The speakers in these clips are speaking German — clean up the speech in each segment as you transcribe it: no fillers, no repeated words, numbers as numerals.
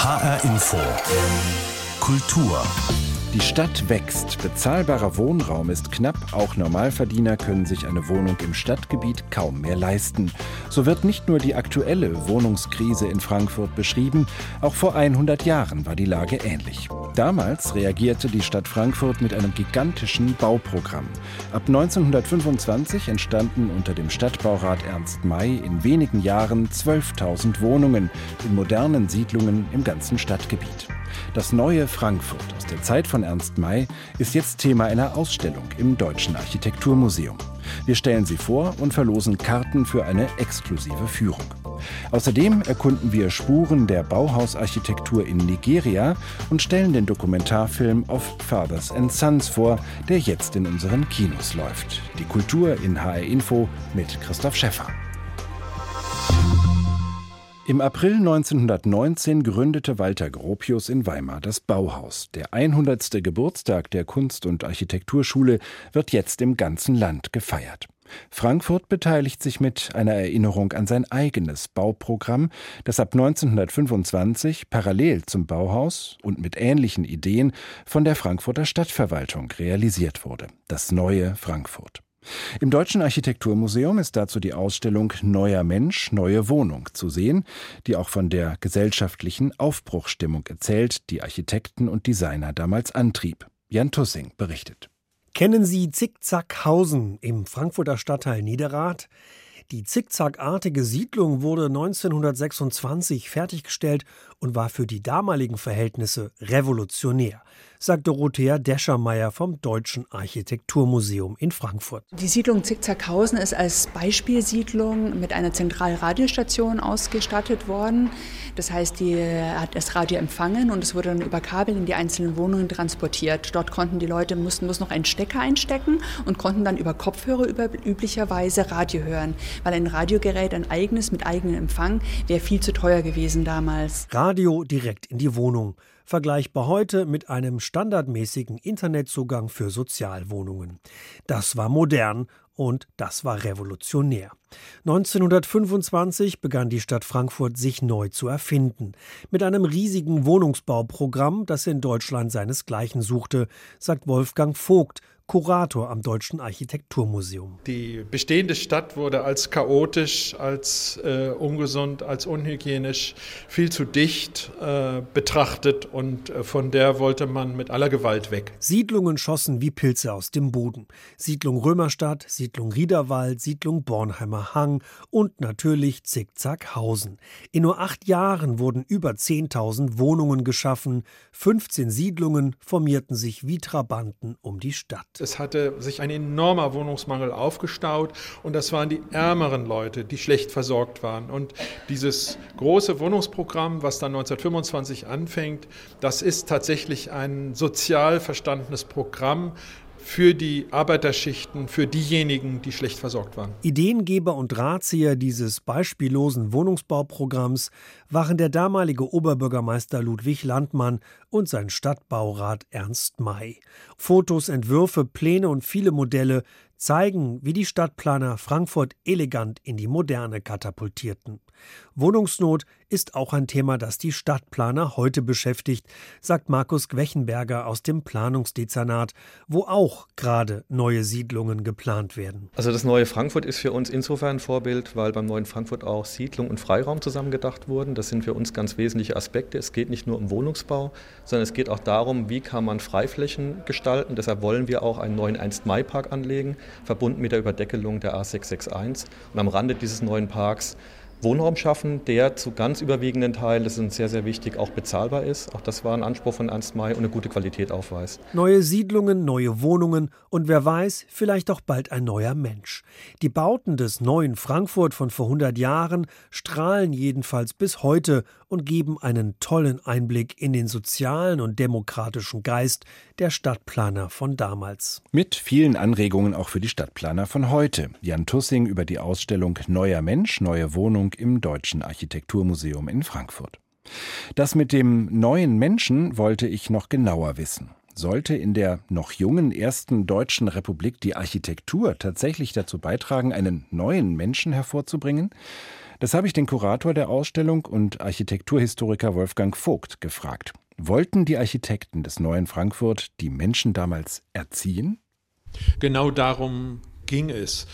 HR Info. Kultur. Die Stadt wächst, bezahlbarer Wohnraum ist knapp, auch Normalverdiener können sich eine Wohnung im Stadtgebiet kaum mehr leisten. So wird nicht nur die aktuelle Wohnungskrise in Frankfurt beschrieben, auch vor 100 Jahren war die Lage ähnlich. Damals reagierte die Stadt Frankfurt mit einem gigantischen Bauprogramm. Ab 1925 entstanden unter dem Stadtbaurat Ernst May in wenigen Jahren 12.000 Wohnungen in modernen Siedlungen im ganzen Stadtgebiet. Das neue Frankfurt aus der Zeit von Ernst May ist jetzt Thema einer Ausstellung im Deutschen Architekturmuseum. Wir stellen sie vor und verlosen Karten für eine exklusive Führung. Außerdem erkunden wir Spuren der Bauhausarchitektur in Nigeria und stellen den Dokumentarfilm Of Fathers and Sons vor, der jetzt in unseren Kinos läuft. Die Kultur in HR Info mit Christoph Schäffer. Im April 1919 gründete Walter Gropius in Weimar das Bauhaus. Der 100. Geburtstag der Kunst- und Architekturschule wird jetzt im ganzen Land gefeiert. Frankfurt beteiligt sich mit einer Erinnerung an sein eigenes Bauprogramm, das ab 1925 parallel zum Bauhaus und mit ähnlichen Ideen von der Frankfurter Stadtverwaltung realisiert wurde. Das neue Frankfurt. Im Deutschen Architekturmuseum ist dazu die Ausstellung Neuer Mensch, neue Wohnung zu sehen, die auch von der gesellschaftlichen Aufbruchsstimmung erzählt, die Architekten und Designer damals antrieb. Jan Tussing berichtet. Kennen Sie Zickzackhausen im Frankfurter Stadtteil Niederrad? Die zickzackartige Siedlung wurde 1926 fertiggestellt und war für die damaligen Verhältnisse revolutionär, sagt Dorothea Deschermeier vom Deutschen Architekturmuseum in Frankfurt. Die Siedlung Zickzackhausen ist als Beispielsiedlung mit einer Zentralradiostation ausgestattet worden. Das heißt, die hat das Radio empfangen und es wurde dann über Kabel in die einzelnen Wohnungen transportiert. Dort konnten die Leute, mussten noch einen Stecker einstecken und konnten dann über Kopfhörer üblicherweise Radio hören. Weil ein Radiogerät, ein eigenes mit eigenem Empfang, wäre viel zu teuer gewesen damals. Radio direkt in die Wohnung. Vergleichbar heute mit einem standardmäßigen Internetzugang für Sozialwohnungen. Das war modern und das war revolutionär. 1925 begann die Stadt Frankfurt sich neu zu erfinden. Mit einem riesigen Wohnungsbauprogramm, das in Deutschland seinesgleichen suchte, sagt Wolfgang Vogt, Kurator am Deutschen Architekturmuseum. Die bestehende Stadt wurde als chaotisch, als ungesund, als unhygienisch, viel zu dicht betrachtet und von der wollte man mit aller Gewalt weg. Siedlungen schossen wie Pilze aus dem Boden. Siedlung Römerstadt, Siedlung Riederwald, Siedlung Bornheimer Hang und natürlich Zickzackhausen. In nur 8 Jahren wurden über 10.000 Wohnungen geschaffen. 15 Siedlungen formierten sich wie Trabanten um die Stadt. Es hatte sich ein enormer Wohnungsmangel aufgestaut und das waren die ärmeren Leute, die schlecht versorgt waren. Und dieses große Wohnungsprogramm, was dann 1925 anfängt, das ist tatsächlich ein sozial verstandenes Programm für die Arbeiterschichten, für diejenigen, die schlecht versorgt waren. Ideengeber und Drahtzieher dieses beispiellosen Wohnungsbauprogramms waren der damalige Oberbürgermeister Ludwig Landmann und sein Stadtbaurat Ernst May. Fotos, Entwürfe, Pläne und viele Modelle zeigen, wie die Stadtplaner Frankfurt elegant in die Moderne katapultierten. Wohnungsnot ist auch ein Thema, das die Stadtplaner heute beschäftigt, sagt Markus Gwechenberger aus dem Planungsdezernat, wo auch gerade neue Siedlungen geplant werden. Also das neue Frankfurt ist für uns insofern ein Vorbild, weil beim neuen Frankfurt auch Siedlung und Freiraum zusammengedacht wurden. Das sind für uns ganz wesentliche Aspekte. Es geht nicht nur um Wohnungsbau, sondern es geht auch darum, wie kann man Freiflächen gestalten. Deshalb wollen wir auch einen neuen Ernst-May-Park anlegen, verbunden mit der Überdeckelung der A661. Und am Rande dieses neuen Parks Wohnraum schaffen, der zu ganz überwiegenden Teilen, das ist uns sehr, sehr wichtig, auch bezahlbar ist. Auch das war ein Anspruch von Ernst May und eine gute Qualität aufweist. Neue Siedlungen, neue Wohnungen und wer weiß, vielleicht auch bald ein neuer Mensch. Die Bauten des neuen Frankfurt von vor 100 Jahren strahlen jedenfalls bis heute und geben einen tollen Einblick in den sozialen und demokratischen Geist der Stadtplaner von damals. Mit vielen Anregungen auch für die Stadtplaner von heute. Jan Tussing über die Ausstellung Neuer Mensch, neue Wohnung im Deutschen Architekturmuseum in Frankfurt. Das mit dem neuen Menschen wollte ich noch genauer wissen. Sollte in der noch jungen ersten Deutschen Republik die Architektur tatsächlich dazu beitragen, einen neuen Menschen hervorzubringen? Das habe ich den Kurator der Ausstellung und Architekturhistoriker Wolfgang Vogt gefragt. Wollten die Architekten des neuen Frankfurt die Menschen damals erziehen? Genau darum ging es.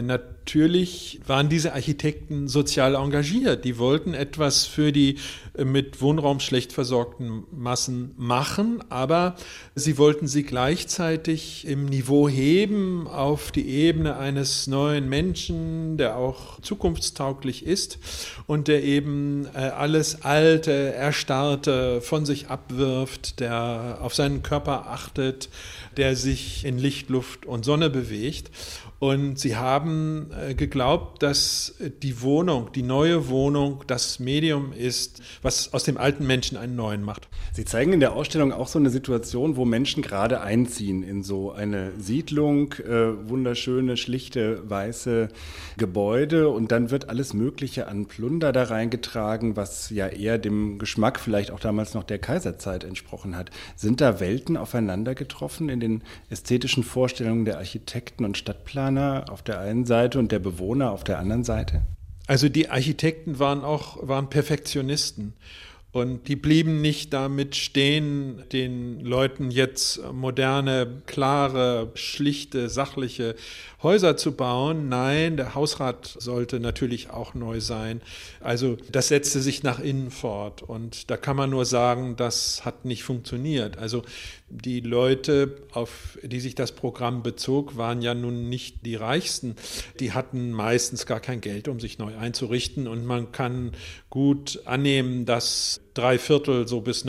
Natürlich waren diese Architekten sozial engagiert. Die wollten etwas für die mit Wohnraum schlecht versorgten Massen machen, aber sie wollten sie gleichzeitig im Niveau heben auf die Ebene eines neuen Menschen, der auch zukunftstauglich ist und der eben alles Alte, Erstarrte von sich abwirft, der auf seinen Körper achtet, der sich in Licht, Luft und Sonne bewegt. Und sie haben geglaubt, dass die Wohnung, die neue Wohnung, das Medium ist, was aus dem alten Menschen einen neuen macht. Sie zeigen in der Ausstellung auch so eine Situation, wo Menschen gerade einziehen in so eine Siedlung, wunderschöne, schlichte, weiße Gebäude und dann wird alles Mögliche an Plunder da reingetragen, was ja eher dem Geschmack vielleicht auch damals noch der Kaiserzeit entsprochen hat. Sind da Welten aufeinander getroffen in den ästhetischen Vorstellungen der Architekten und Stadtplaner auf der einen Seite und der Bewohner auf der anderen Seite? Also die Architekten waren Perfektionisten. Und die blieben nicht damit stehen, den Leuten jetzt moderne, klare, schlichte, sachliche Häuser zu bauen. Nein, der Hausrat sollte natürlich auch neu sein. Also das setzte sich nach innen fort. Und da kann man nur sagen, das hat nicht funktioniert. Also die Leute, auf die sich das Programm bezog, waren ja nun nicht die Reichsten. Die hatten meistens gar kein Geld, um sich neu einzurichten. Und man kann gut annehmen, dass 3/4, so bis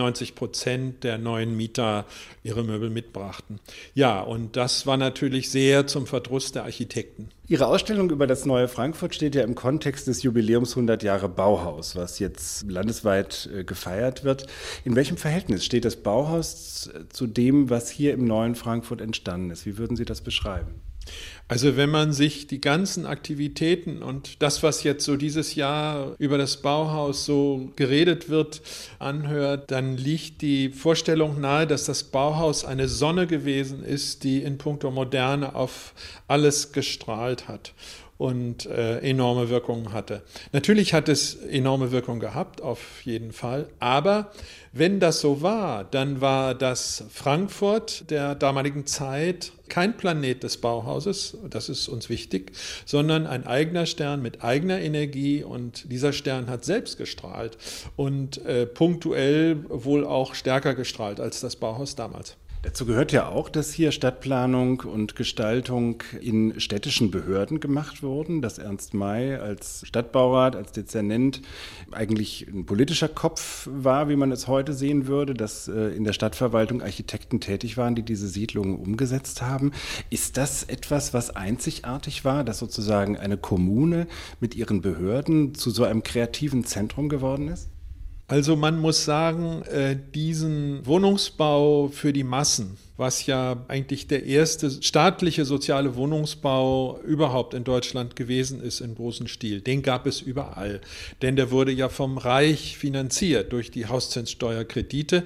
90% der neuen Mieter ihre Möbel mitbrachten. Ja, und das war natürlich sehr zum Verdruss der Architekten. Ihre Ausstellung über das neue Frankfurt steht ja im Kontext des Jubiläums 100 Jahre Bauhaus, was jetzt landesweit gefeiert wird. In welchem Verhältnis steht das Bauhaus zu dem, was hier im neuen Frankfurt entstanden ist? Wie würden Sie das beschreiben? Also wenn man sich die ganzen Aktivitäten und das, was jetzt so dieses Jahr über das Bauhaus so geredet wird, anhört, dann liegt die Vorstellung nahe, dass das Bauhaus eine Sonne gewesen ist, die in puncto Moderne auf alles gestrahlt hat und enorme Wirkungen hatte. Natürlich hat es enorme Wirkung gehabt, auf jeden Fall, aber wenn das so war, dann war das Frankfurt der damaligen Zeit kein Planet des Bauhauses, das ist uns wichtig, sondern ein eigener Stern mit eigener Energie und dieser Stern hat selbst gestrahlt und punktuell wohl auch stärker gestrahlt als das Bauhaus damals. Dazu gehört ja auch, dass hier Stadtplanung und Gestaltung in städtischen Behörden gemacht wurden, dass Ernst May als Stadtbaurat, als Dezernent eigentlich ein politischer Kopf war, wie man es heute sehen würde, dass in der Stadtverwaltung Architekten tätig waren, die diese Siedlungen umgesetzt haben. Ist das etwas, was einzigartig war, dass sozusagen eine Kommune mit ihren Behörden zu so einem kreativen Zentrum geworden ist? Also man muss sagen, diesen Wohnungsbau für die Massen, was ja eigentlich der erste staatliche soziale Wohnungsbau überhaupt in Deutschland gewesen ist im großen Stil, den gab es überall. Denn der wurde ja vom Reich finanziert durch die Hauszinssteuerkredite,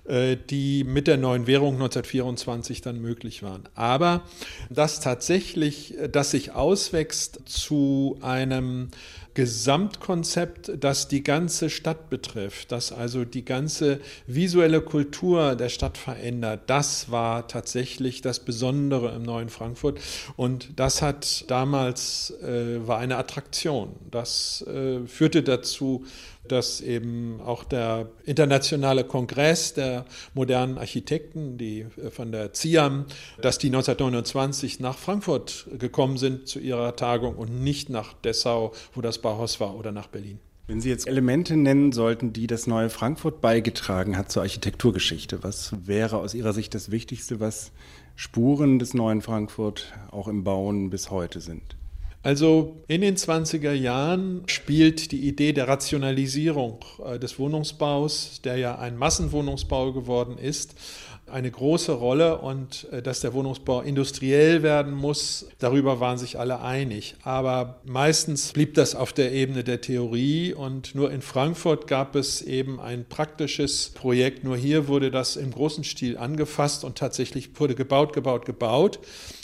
die mit der neuen Währung 1924 dann möglich waren. Aber dass tatsächlich, das sich auswächst zu einem Gesamtkonzept, das die ganze Stadt betrifft, das also die ganze visuelle Kultur der Stadt verändert, das war tatsächlich das Besondere im neuen Frankfurt und das hat damals, war eine Attraktion. Das führte dazu, dass eben auch der internationale Kongress der modernen Architekten, die von der CIAM, dass die 1929 nach Frankfurt gekommen sind zu ihrer Tagung und nicht nach Dessau, wo das Bauhaus war, oder nach Berlin. Wenn Sie jetzt Elemente nennen sollten, die das neue Frankfurt beigetragen hat zur Architekturgeschichte, was wäre aus Ihrer Sicht das Wichtigste, was Spuren des neuen Frankfurt auch im Bauen bis heute sind? Also in den 20er Jahren spielt die Idee der Rationalisierung des Wohnungsbaus, der ja ein Massenwohnungsbau geworden ist, eine große Rolle und dass der Wohnungsbau industriell werden muss, darüber waren sich alle einig. Aber meistens blieb das auf der Ebene der Theorie und nur in Frankfurt gab es eben ein praktisches Projekt. Nur hier wurde das im großen Stil angefasst und tatsächlich wurde gebaut.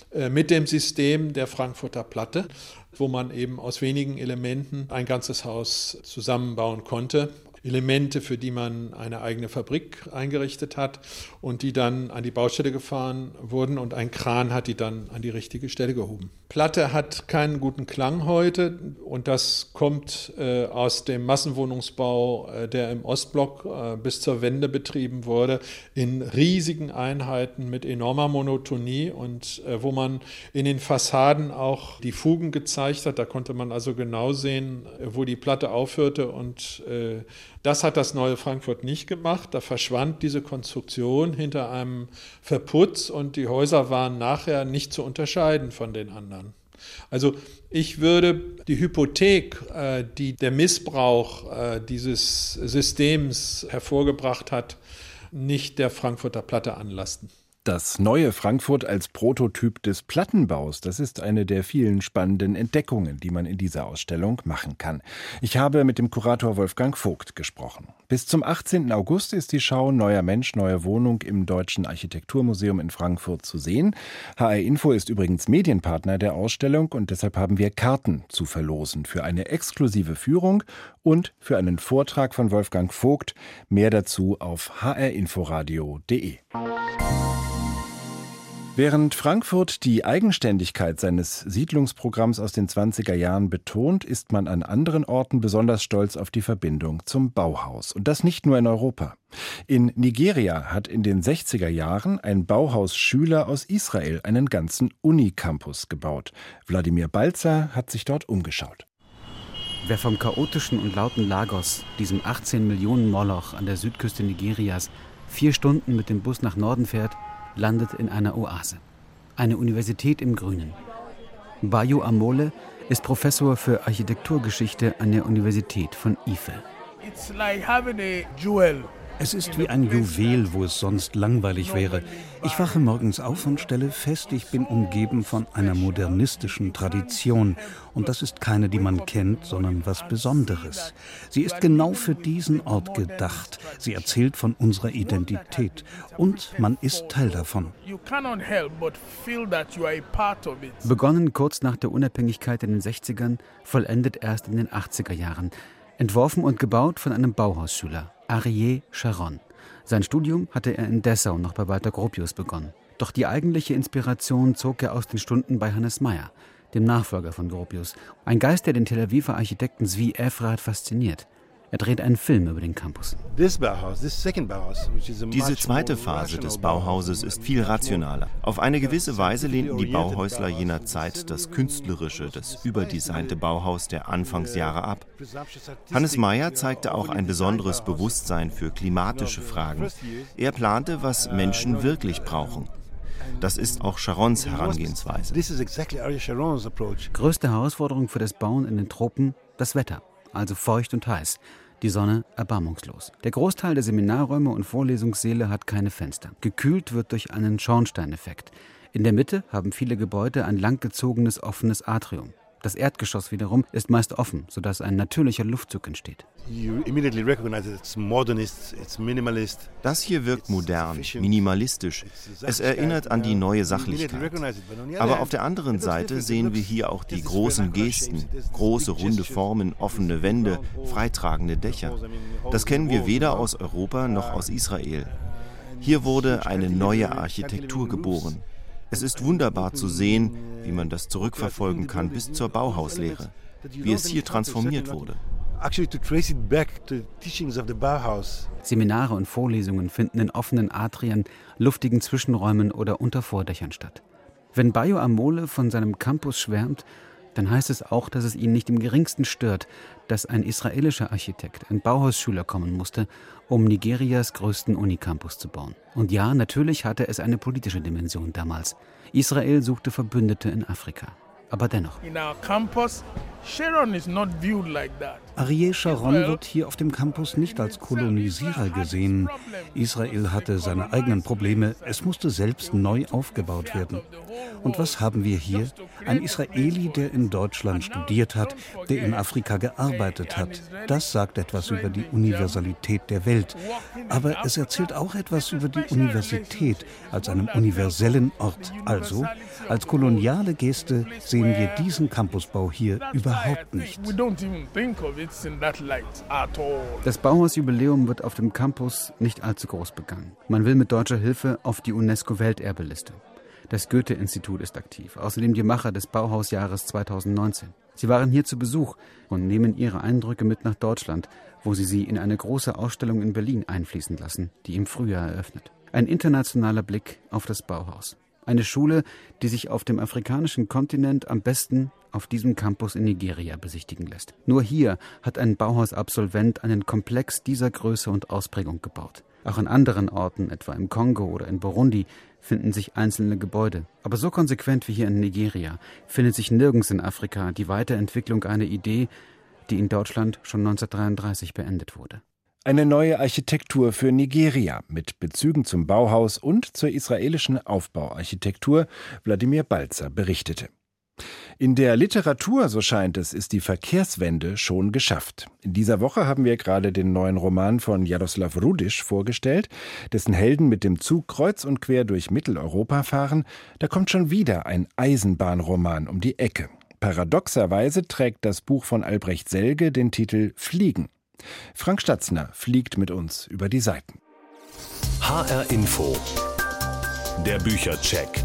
mit dem System der Frankfurter Platte, wo man eben aus wenigen Elementen ein ganzes Haus zusammenbauen konnte. Elemente, für die man eine eigene Fabrik eingerichtet hat und die dann an die Baustelle gefahren wurden und ein Kran hat die dann an die richtige Stelle gehoben. Platte hat keinen guten Klang heute und das kommt aus dem Massenwohnungsbau, der im Ostblock bis zur Wende betrieben wurde, in riesigen Einheiten mit enormer Monotonie und wo man in den Fassaden auch die Fugen gezeigt hat. Da konnte man also genau sehen, wo die Platte aufhörte und das hat das neue Frankfurt nicht gemacht. Da verschwand diese Konstruktion hinter einem Verputz und die Häuser waren nachher nicht zu unterscheiden von den anderen. Also ich würde die Hypothek, die der Missbrauch dieses Systems hervorgebracht hat, nicht der Frankfurter Platte anlasten. Das neue Frankfurt als Prototyp des Plattenbaus, das ist eine der vielen spannenden Entdeckungen, die man in dieser Ausstellung machen kann. Ich habe mit dem Kurator Wolfgang Vogt gesprochen. Bis zum 18. August ist die Schau Neuer Mensch, neue Wohnung im Deutschen Architekturmuseum in Frankfurt zu sehen. HR Info ist übrigens Medienpartner der Ausstellung und deshalb haben wir Karten zu verlosen für eine exklusive Führung und für einen Vortrag von Wolfgang Vogt. Mehr dazu auf hrinforadio.de. Während Frankfurt die Eigenständigkeit seines Siedlungsprogramms aus den 20er Jahren betont, ist man an anderen Orten besonders stolz auf die Verbindung zum Bauhaus. Und das nicht nur in Europa. In Nigeria hat in den 60er Jahren ein Bauhausschüler aus Israel einen ganzen Unicampus gebaut. Wladimir Balzer hat sich dort umgeschaut. Wer vom chaotischen und lauten Lagos, diesem 18 Millionen Moloch an der Südküste Nigerias, 4 Stunden mit dem Bus nach Norden fährt, landet in einer Oase. Eine Universität im Grünen. Bayo Amole ist Professor für Architekturgeschichte an der Universität von Ife. Es ist wie ein Juwel, wo es sonst langweilig wäre. Ich wache morgens auf und stelle fest, ich bin umgeben von einer modernistischen Tradition. Und das ist keine, die man kennt, sondern was Besonderes. Sie ist genau für diesen Ort gedacht. Sie erzählt von unserer Identität. Und man ist Teil davon. Begonnen kurz nach der Unabhängigkeit in den 60ern, vollendet erst in den 80er Jahren. Entworfen und gebaut von einem Bauhausschüler, Arié Sharon. Sein Studium hatte er in Dessau noch bei Walter Gropius begonnen. Doch die eigentliche Inspiration zog er aus den Stunden bei Hannes Meyer, dem Nachfolger von Gropius. Ein Geist, der den Tel Aviver Architekten Zvi Efrat fasziniert. Er dreht einen Film über den Campus. Diese zweite Phase des Bauhauses ist viel rationaler. Auf eine gewisse Weise lehnten die Bauhäusler jener Zeit das künstlerische, das überdesignte Bauhaus der Anfangsjahre ab. Hannes Meyer zeigte auch ein besonderes Bewusstsein für klimatische Fragen. Er plante, was Menschen wirklich brauchen. Das ist auch Sharons Herangehensweise. Größte Herausforderung für das Bauen in den Tropen, das Wetter. Also feucht und heiß. Die Sonne erbarmungslos. Der Großteil der Seminarräume und Vorlesungssäle hat keine Fenster. Gekühlt wird durch einen Schornsteineffekt. In der Mitte haben viele Gebäude ein langgezogenes, offenes Atrium. Das Erdgeschoss wiederum ist meist offen, sodass ein natürlicher Luftzug entsteht. Das hier wirkt modern, minimalistisch. Es erinnert an die neue Sachlichkeit. Aber auf der anderen Seite sehen wir hier auch die großen Gesten, große runde Formen, offene Wände, freitragende Dächer. Das kennen wir weder aus Europa noch aus Israel. Hier wurde eine neue Architektur geboren. Es ist wunderbar zu sehen, wie man das zurückverfolgen kann bis zur Bauhauslehre, wie es hier transformiert wurde. Seminare und Vorlesungen finden in offenen Atrien, luftigen Zwischenräumen oder unter Vordächern statt. Wenn Bayo Amole von seinem Campus schwärmt, dann heißt es auch, dass es ihn nicht im geringsten stört, dass ein israelischer Architekt, ein Bauhausschüler kommen musste, um Nigerias größten Unicampus zu bauen. Und ja, natürlich hatte es eine politische Dimension damals. Israel suchte Verbündete in Afrika. Aber dennoch. In our campus, Sharon is not viewed like that. Ariel Sharon wird hier auf dem Campus nicht als Kolonisierer gesehen. Israel hatte seine eigenen Probleme. Es musste selbst neu aufgebaut werden. Und was haben wir hier? Ein Israeli, der in Deutschland studiert hat, der in Afrika gearbeitet hat. Das sagt etwas über die Universalität der Welt. Aber es erzählt auch etwas über die Universität als einem universellen Ort. Also, als koloniale Geste sehen wir diesen Campusbau hier überhaupt nicht. Das Bauhausjubiläum wird auf dem Campus nicht allzu groß begangen. Man will mit deutscher Hilfe auf die UNESCO-Welterbeliste. Das Goethe-Institut ist aktiv, außerdem die Macher des Bauhausjahres 2019. Sie waren hier zu Besuch und nehmen ihre Eindrücke mit nach Deutschland, wo sie in eine große Ausstellung in Berlin einfließen lassen, die im Frühjahr eröffnet. Ein internationaler Blick auf das Bauhaus. Eine Schule, die sich auf dem afrikanischen Kontinent am besten auf diesem Campus in Nigeria besichtigen lässt. Nur hier hat ein Bauhaus-Absolvent einen Komplex dieser Größe und Ausprägung gebaut. Auch an anderen Orten, etwa im Kongo oder in Burundi, finden sich einzelne Gebäude. Aber so konsequent wie hier in Nigeria findet sich nirgends in Afrika die Weiterentwicklung einer Idee, die in Deutschland schon 1933 beendet wurde. Eine neue Architektur für Nigeria mit Bezügen zum Bauhaus und zur israelischen Aufbauarchitektur, Wladimir Balzer berichtete. In der Literatur, so scheint es, ist die Verkehrswende schon geschafft. In dieser Woche haben wir gerade den neuen Roman von Jaroslav Rudisch vorgestellt, dessen Helden mit dem Zug kreuz und quer durch Mitteleuropa fahren. Da kommt schon wieder ein Eisenbahnroman um die Ecke. Paradoxerweise trägt das Buch von Albrecht Selge den Titel Fliegen. Frank Statzner fliegt mit uns über die Seiten. HR Info. Der Büchercheck.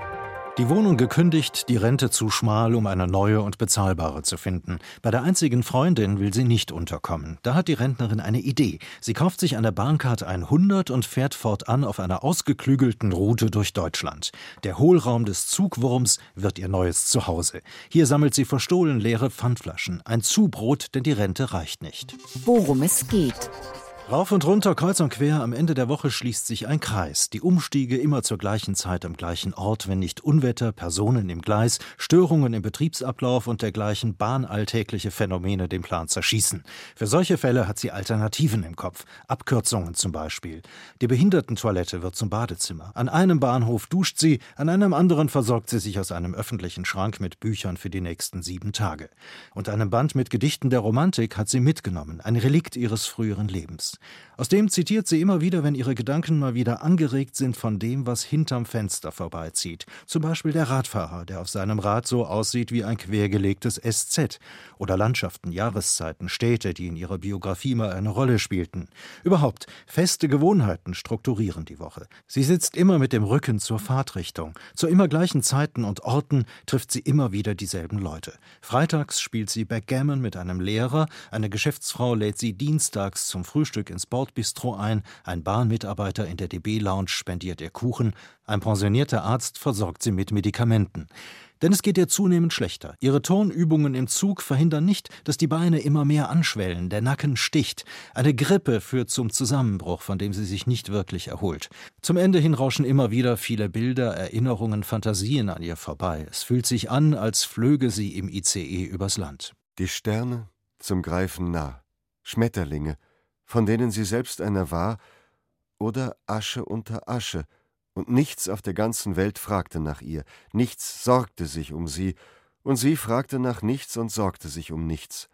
Die Wohnung gekündigt, die Rente zu schmal, um eine neue und bezahlbare zu finden. Bei der einzigen Freundin will sie nicht unterkommen. Da hat die Rentnerin eine Idee. Sie kauft sich an der Bahncard 100 und fährt fortan auf einer ausgeklügelten Route durch Deutschland. Der Hohlraum des Zugwurms wird ihr neues Zuhause. Hier sammelt sie verstohlen leere Pfandflaschen. Ein Zubrot, denn die Rente reicht nicht. Worum es geht. Rauf und runter, kreuz und quer, am Ende der Woche schließt sich ein Kreis. Die Umstiege immer zur gleichen Zeit am gleichen Ort, wenn nicht Unwetter, Personen im Gleis, Störungen im Betriebsablauf und dergleichen bahnalltägliche Phänomene den Plan zerschießen. Für solche Fälle hat sie Alternativen im Kopf, Abkürzungen zum Beispiel. Die Behindertentoilette wird zum Badezimmer. An einem Bahnhof duscht sie, an einem anderen versorgt sie sich aus einem öffentlichen Schrank mit Büchern für die nächsten 7 Tage. Und einen Band mit Gedichten der Romantik hat sie mitgenommen, ein Relikt ihres früheren Lebens. Aus dem zitiert sie immer wieder, wenn ihre Gedanken mal wieder angeregt sind von dem, was hinterm Fenster vorbeizieht. Zum Beispiel der Radfahrer, der auf seinem Rad so aussieht wie ein quergelegtes SZ. Oder Landschaften, Jahreszeiten, Städte, die in ihrer Biografie mal eine Rolle spielten. Überhaupt, feste Gewohnheiten strukturieren die Woche. Sie sitzt immer mit dem Rücken zur Fahrtrichtung. Zu immer gleichen Zeiten und Orten trifft sie immer wieder dieselben Leute. Freitags spielt sie Backgammon mit einem Lehrer, eine Geschäftsfrau lädt sie dienstags zum Frühstück ins Bordbistro ein, ein Bahnmitarbeiter in der DB-Lounge spendiert ihr Kuchen, ein pensionierter Arzt versorgt sie mit Medikamenten. Denn es geht ihr zunehmend schlechter. Ihre Turnübungen im Zug verhindern nicht, dass die Beine immer mehr anschwellen, der Nacken sticht. Eine Grippe führt zum Zusammenbruch, von dem sie sich nicht wirklich erholt. Zum Ende hin rauschen immer wieder viele Bilder, Erinnerungen, Fantasien an ihr vorbei. Es fühlt sich an, als flöge sie im ICE übers Land. Die Sterne zum Greifen nah, Schmetterlinge, von denen sie selbst einer war, oder Asche unter Asche, und nichts auf der ganzen Welt fragte nach ihr, nichts sorgte sich um sie, und sie fragte nach nichts und sorgte sich um nichts.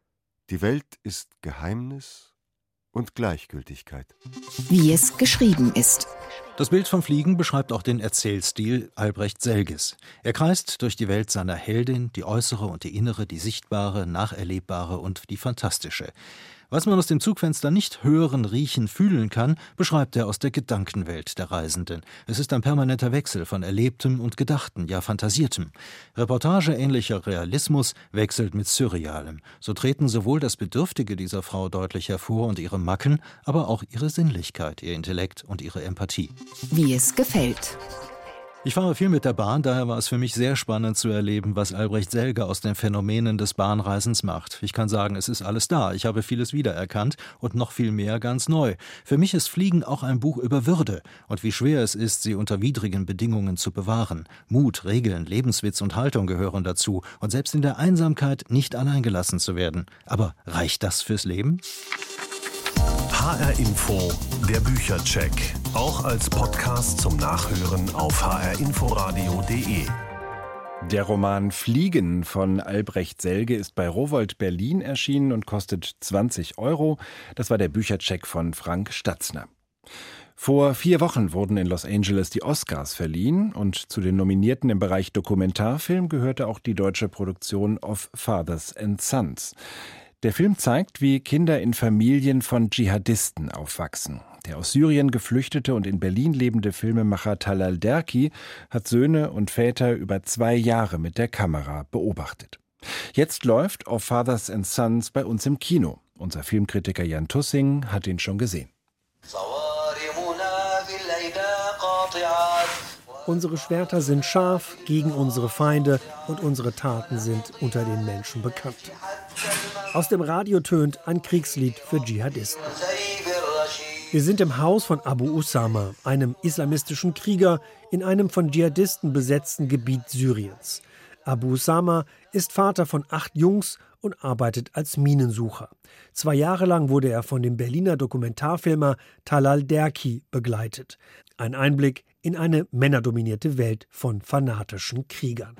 Die Welt ist Geheimnis und Gleichgültigkeit. Wie es geschrieben ist. Das Bild vom Fliegen beschreibt auch den Erzählstil Albrecht Selges. Er kreist durch die Welt seiner Heldin, die äußere und die innere, die sichtbare, nacherlebbare und die fantastische. Was man aus dem Zugfenster nicht hören, riechen, fühlen kann, beschreibt er aus der Gedankenwelt der Reisenden. Es ist ein permanenter Wechsel von Erlebtem und Gedachten, ja Fantasiertem. Reportageähnlicher Realismus wechselt mit Surrealem. So treten sowohl das Bedürftige dieser Frau deutlich hervor und ihre Macken, aber auch ihre Sinnlichkeit, ihr Intellekt und ihre Empathie. Wie es gefällt. Ich fahre viel mit der Bahn, daher war es für mich sehr spannend zu erleben, was Albrecht Selge aus den Phänomenen des Bahnreisens macht. Ich kann sagen, es ist alles da. Ich habe vieles wiedererkannt und noch viel mehr ganz neu. Für mich ist Fliegen auch ein Buch über Würde und wie schwer es ist, sie unter widrigen Bedingungen zu bewahren. Mut, Regeln, Lebenswitz und Haltung gehören dazu und selbst in der Einsamkeit nicht allein gelassen zu werden. Aber reicht das fürs Leben? HR Info, der Büchercheck. Auch als Podcast zum Nachhören auf hrinforadio.de. Der Roman Fliegen von Albrecht Selge ist bei Rowohlt Berlin erschienen und kostet 20 €. Das war der Büchercheck von Frank Statzner. Vor 4 Wochen wurden in Los Angeles die Oscars verliehen und zu den Nominierten im Bereich Dokumentarfilm gehörte auch die deutsche Produktion Of Fathers and Sons. Der Film zeigt, wie Kinder in Familien von Dschihadisten aufwachsen. Der aus Syrien geflüchtete und in Berlin lebende Filmemacher Talal Derki hat Söhne und Väter über 2 Jahre mit der Kamera beobachtet. Jetzt läuft Of Fathers and Sons bei uns im Kino. Unser Filmkritiker Jan Tussing hat ihn schon gesehen. Unsere Schwerter sind scharf gegen unsere Feinde und unsere Taten sind unter den Menschen bekannt. Aus dem Radio tönt ein Kriegslied für Dschihadisten. Wir sind im Haus von Abu Usama, einem islamistischen Krieger in einem von Dschihadisten besetzten Gebiet Syriens. Abu Usama ist Vater von 8 Jungs und arbeitet als Minensucher. 2 Jahre lang wurde er von dem Berliner Dokumentarfilmer Talal Derki begleitet. Ein Einblick in eine männerdominierte Welt von fanatischen Kriegern.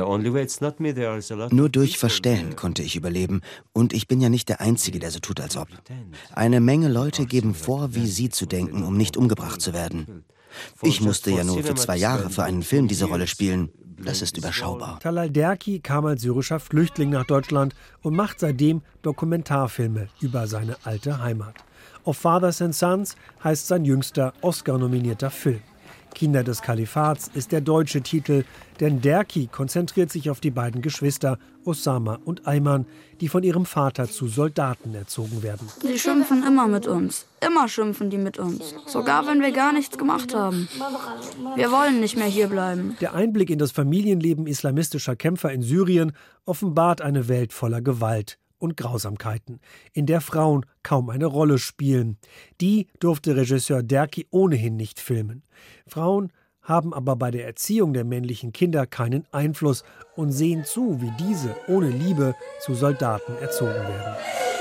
Nur durch Verstellen konnte ich überleben. Und ich bin ja nicht der Einzige, der so tut, als ob. Eine Menge Leute geben vor, wie sie zu denken, um nicht umgebracht zu werden. Ich musste ja nur für 2 Jahre für einen Film diese Rolle spielen. Das ist überschaubar. Talal Derki kam als syrischer Flüchtling nach Deutschland und macht seitdem Dokumentarfilme über seine alte Heimat. Of Fathers and Sons heißt sein jüngster Oscar-nominierter Film. Kinder des Kalifats ist der deutsche Titel, denn Derki konzentriert sich auf die beiden Geschwister Osama und Ayman, die von ihrem Vater zu Soldaten erzogen werden. Sie schimpfen immer mit uns. Immer schimpfen die mit uns. Sogar wenn wir gar nichts gemacht haben. Wir wollen nicht mehr hierbleiben. Der Einblick in das Familienleben islamistischer Kämpfer in Syrien offenbart eine Welt voller Gewalt und Grausamkeiten, in der Frauen kaum eine Rolle spielen. Die durfte Regisseur Derki ohnehin nicht filmen. Frauen haben aber bei der Erziehung der männlichen Kinder keinen Einfluss und sehen zu, wie diese ohne Liebe zu Soldaten erzogen werden.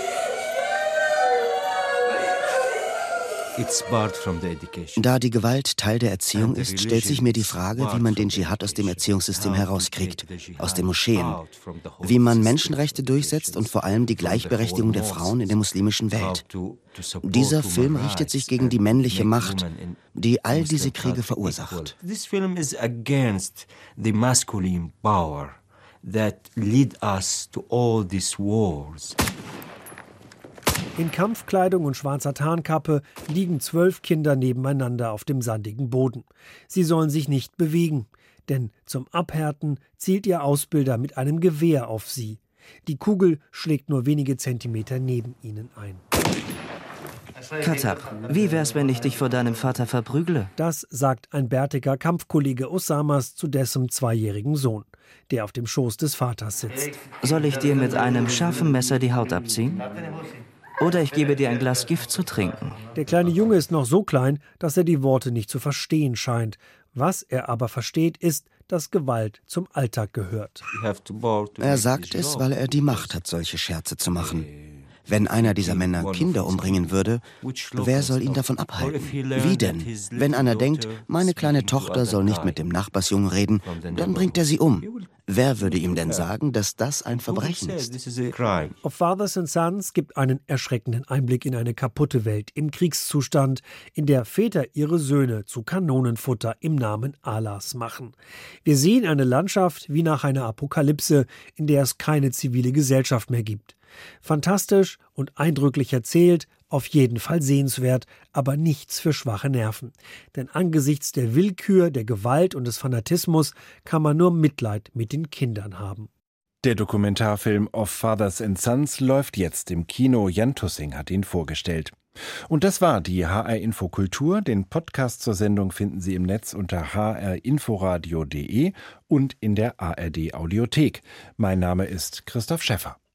Da die Gewalt Teil der Erziehung ist, stellt sich mir die Frage, wie man den Dschihad aus dem Erziehungssystem herauskriegt, aus den Moscheen, wie man Menschenrechte durchsetzt und vor allem die Gleichberechtigung der Frauen in der muslimischen Welt. Dieser Film richtet sich gegen die männliche Macht, die all diese Kriege verursacht. This film is against the masculine power that lead us to all these wars. In Kampfkleidung und schwarzer Tarnkappe liegen 12 Kinder nebeneinander auf dem sandigen Boden. Sie sollen sich nicht bewegen, denn zum Abhärten zielt ihr Ausbilder mit einem Gewehr auf sie. Die Kugel schlägt nur wenige Zentimeter neben ihnen ein. Katab, wie wär's, wenn ich dich vor deinem Vater verprügle? Das sagt ein bärtiger Kampfkollege Osamas zu dessen 2-jährigen Sohn, der auf dem Schoß des Vaters sitzt. Soll ich dir mit einem scharfen Messer die Haut abziehen? Oder ich gebe dir ein Glas Gift zu trinken. Der kleine Junge ist noch so klein, dass er die Worte nicht zu verstehen scheint. Was er aber versteht, ist, dass Gewalt zum Alltag gehört. Er sagt es, weil er die Macht hat, solche Scherze zu machen. Wenn einer dieser Männer Kinder umbringen würde, wer soll ihn davon abhalten? Wie denn? Wenn einer denkt, meine kleine Tochter soll nicht mit dem Nachbarsjungen reden, dann bringt er sie um. Wer würde ihm denn sagen, dass das ein Verbrechen ist? Of Fathers and Sons gibt einen erschreckenden Einblick in eine kaputte Welt im Kriegszustand, in der Väter ihre Söhne zu Kanonenfutter im Namen Allahs machen. Wir sehen eine Landschaft wie nach einer Apokalypse, in der es keine zivile Gesellschaft mehr gibt. Fantastisch und eindrücklich erzählt, auf jeden Fall sehenswert, aber nichts für schwache Nerven. Denn angesichts der Willkür, der Gewalt und des Fanatismus kann man nur Mitleid mit den Kindern haben. Der Dokumentarfilm Of Fathers and Sons läuft jetzt im Kino. Jan Tussing hat ihn vorgestellt. Und das war die HR Info Kultur. Den Podcast zur Sendung finden Sie im Netz unter hrinforadio.de und in der ARD Audiothek. Mein Name ist Christoph Schäffer.